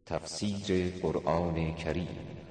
تفسیر قرآن کریم.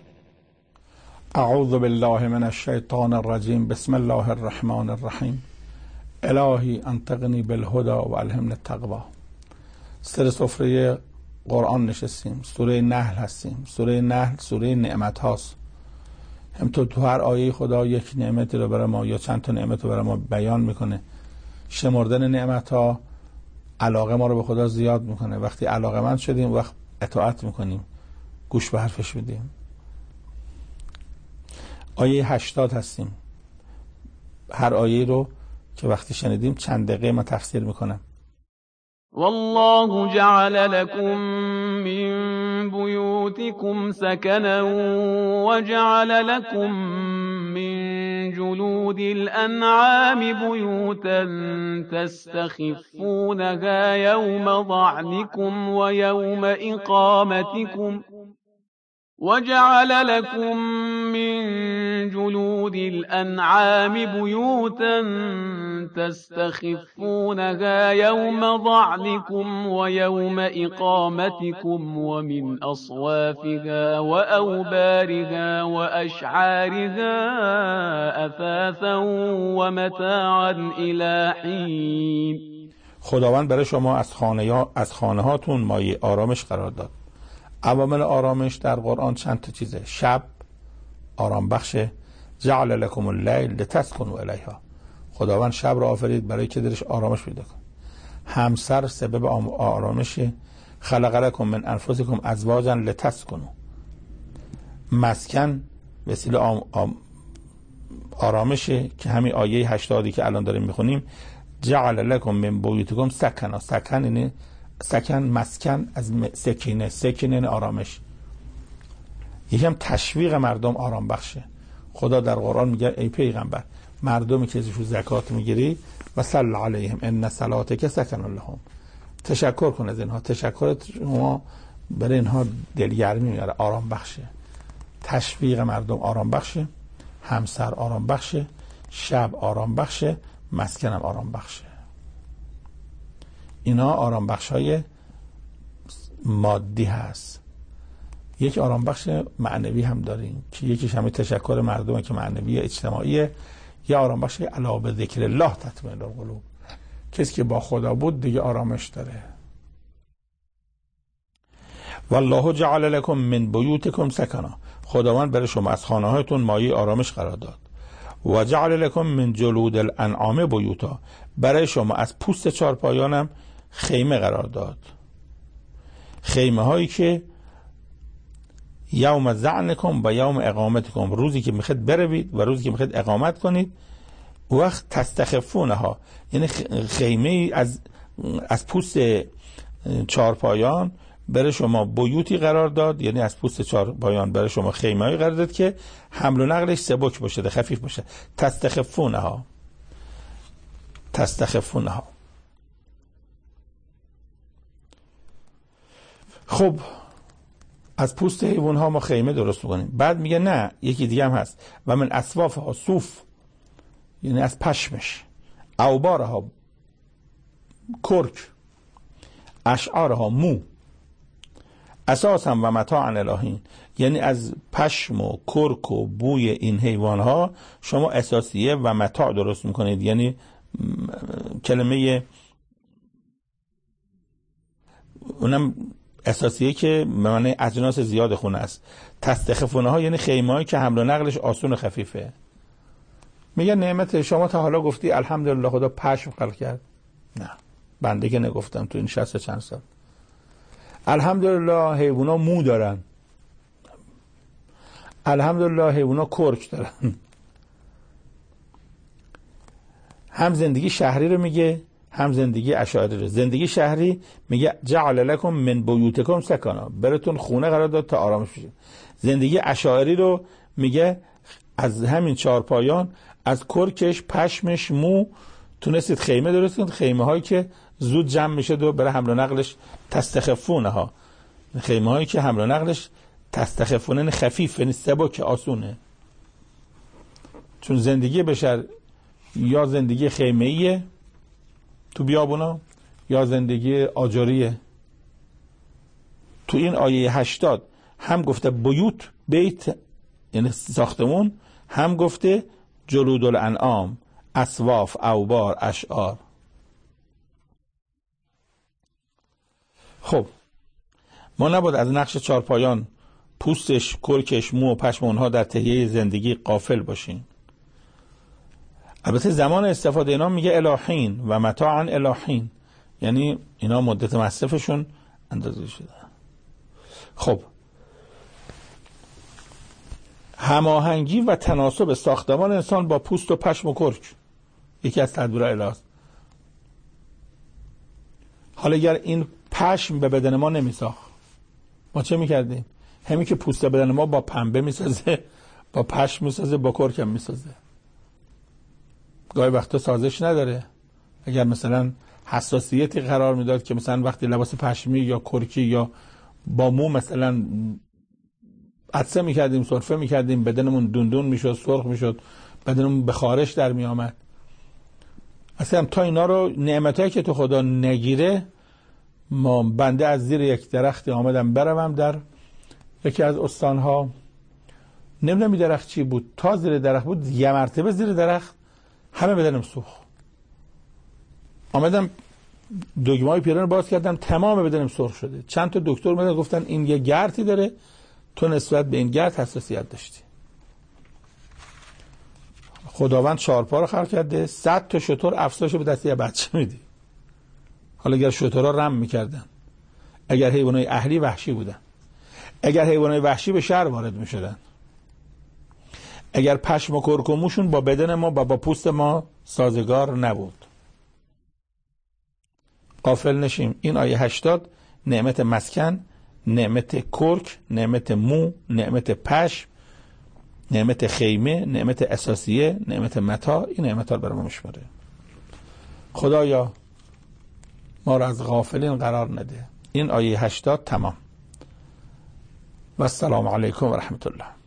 اعوذ بالله من الشیطان الرجیم. بسم الله الرحمن الرحیم. الهی انطقنی بالهدى و الهمنی التقوی. سر سفره قرآن نشستیم، سوره نحل هستیم. سوره نحل سوره نعمت هاست. همطور تو هر آیه خدا یک نعمتی رو برای ما یا چند تا نعمت رو برای ما بیان میکنه. شمردن نعمت ها علاقه ما رو به خدا زیاد میکنه. وقتی علاقه مند شدیم وقت اطاعت میکنیم، گوش به حرفش میدیم. آیه 80 هستیم. هر آیه رو که وقتی شنیدیم چند دقیقه من تفسیر میکنم. والله جعل لكم من بيوتكم سكنا وجعل لكم من جلود الأنعام بيوتا تستخفونها يوم ضعنكم ويوم إقامتكم وجعل لكم من جلود الأنعام بيوتا تستخفونها يوم ضعنكم ويوم إقامتكم ومن أصوافها وأوبارها وأشعارها أثاثا ومتاعا إلى حين. خداوند برای شما از خانه هاتون مایه آرامش قرار داد. عوامل آرامش در قرآن چند تا چیزه. شب آرام بخشه. جعل لکم اللیل لتسکنوا الیها. خداوند شب را آفرید برای که درش آرامش پیدا کن. همسر سبب آرامشه. خلق لکم من انفسکم ازواجا لتسکنوا. مسکن وسیله آرامشه که همین آیه 80 که الان داریم میخونیم. جعل لکم من بیوتکم سکنا. سکن یعنی سکن، مسکن از سکینه. سکینه آرامش. یکم تشویق مردم آرام بخشه. خدا در قرآن میگه ای پیغمبر، مردمی که ازشون زکات میگیری و صل علیهم ان صلاتک سکن لهم، تشکر کن از اینها. تشکرت شما برای اینها دلگرمی میاره، آرام بخشه. تشویق مردم آرام بخشه. همسر آرام بخشه. شب آرام بخشه. مسکنم آرام بخشه. اینا آرام بخش های مادی هست. یک آرام بخش معنوی هم داریم که یکیش همه تشکر مردمه که معنوی اجتماعیه. یا آرام بخش علاوه به ذکر الله تطمئن القلوب. کسی که با خدا بود دیگه آرامش داره. والله جعل لكم من بیوتکم سکنا. خداوند برای شما از خانه هایتون مایه آرامش قرار داد. و جعل لكم من جلود الانعام بیوتا. برای شما از پوست چارپایانم خیمه قرار داد. خیمه هایی که یوم ذعنکم و یوم اقامتکم، روزی که میخواید بروید و روزی که میخواید اقامت کنید. وقت تستخفونها یعنی خیمه از پوست چارپایان برای شما بیوتی قرار داد. یعنی از پوست چارپایان برای شما خیمه هایی قرار داد که حمل و نقلش سبک باشه، خفیف باشه. تستخفونها. خب از پوست حیوان ها ما خیمه درست میکنیم. بعد میگه نه، یکی دیگه هم هست. و من اصوافها صوف یعنی از پشمش. اوبارها کرک. اشعارها مو. اساسا و متاعا الهین یعنی از پشم و کرک و بوی این حیوان ها شما اساسیه و متاع درست میکنید. یعنی کلمه اونم اساسیه که معنی اجناس زیاد خونه است. تستخفونه ها یعنی خیمه هایی که حمل و نقلش آسون و خفیفه. میگه نعمت شما تا حالا گفتی الحمدلله خدا پشم خلق کرد؟ نه، بنده که نگفتم تو این 60 چند سال. الحمدلله حیونا مو دارن. الحمدلله حیونا کرک دارن. هم زندگی شهری رو میگه هم زندگی اشاعری رو. زندگی شهری میگه جعل لکم من بیوتکم سکنا، براتون خونه قرار داد تا آرامش بشه. زندگی اشاعری رو میگه از همین چارپایان، از کرکش، پشمش، مو تونستید خیمه درست کنید. خیمه هایی که زود جمع میشه و برای حمل و نقلش تستخفونه ها. خیمه هایی که حمل و نقلش تستخفونه خفیف یعنی سبک آسونه. چون زندگی بشر یا زندگی خیمه‌ایه تو بیابونا یا زندگی آجریه. تو این آیه 80 هم گفته بیوت، بیت یعنی ساختمون، هم گفته جلود الانعام، اصواف، اوبار، اشعار. خب ما نباید از نقش چارپایان، پوستش، کرکش، مو و پشم اونها در تهیه زندگی غافل باشیم. البته زمان استفاده اینا میگه الهین و متاعا الهین، یعنی اینا مدت مصرفشون اندازه شده. خب هماهنگی و تناسب ساختمان انسان با پوست و پشم و کرک یکی از تدبیرهای الهی است. حالا اگر این پشم به بدن ما نمیساخت، ما چه میکردیم؟ همین که پوست بدن ما با پنبه میسازه، با پشم میسازه، با کرکم میسازه. گاهی وقتا سازش نداره. اگر مثلا حساسیتی قرار میداد که مثلا وقتی لباس پشمی یا کرکی یا با مو مثلا عطسه میکردیم، سرفه میکردیم، بدنمون دوندون میشد، سرخ میشد، بدنمون به خارش در میامد. اصلا تا اینا رو نعمتایی که تو خدا نگیره، ما بنده از زیر یک درختی آمدم بروم در یکی از استانها، نمیدونم درخت چی بود، تا زیر درخت بود، یه مرتبه زیر درخت همه بدنم سوخت. آمدم دگمه‌های پیران باز کردم، تمام بدنم سرخ شده. چند تا دکتر اومدن گفتن این یه گرتی داره، تو نسبت به این گرد حساسیت داشتی. خداوند چارپا رو خلق کرده، 100 تا شتر افساشو به دست یه بچه میدی. حالا اگر شترها رم میکردن، اگر حیوانای اهلی وحشی بودن، اگر حیوانای وحشی به شهر وارد میشدن، اگر پشم و کرک و موشون با بدن ما با پوست ما سازگار نبود. غافل نشیم. این آیه 80 نعمت مسکن، نعمت کرک، نعمت مو، نعمت پشم، نعمت خیمه، نعمت اساسیه، نعمت متاع، این نعمت ها رو برای ما میشماره. خدایا ما را از غافلین قرار نده. این آیه 80 تمام. و السلام علیکم و رحمت الله.